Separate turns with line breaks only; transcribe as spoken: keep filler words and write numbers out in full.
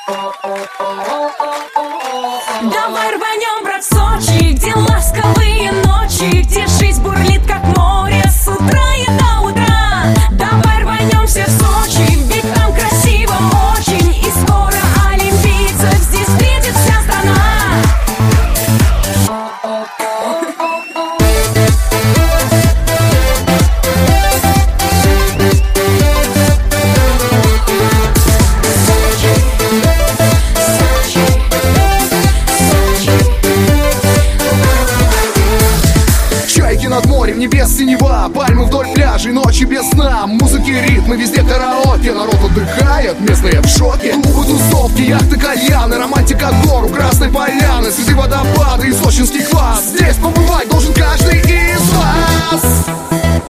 Давай рванем, брат, в Сочи, где ласковые ночи, где жизнь бурлит, как море, с утра и до утра. Давай рванем все в Сочи, ведь там красиво очень, и скоро олимпийцев здесь встретит вся страна.
Над морем, небес синева, пальмы вдоль пляжей, ночи без сна, музыки, ритмы, везде караоке, народ отдыхает, местные в шоке. Клубы, тусовки, яхты, кальяны, романтика гор у Красной Поляны, цветы, водопады и сочинский квас. Здесь побывать должен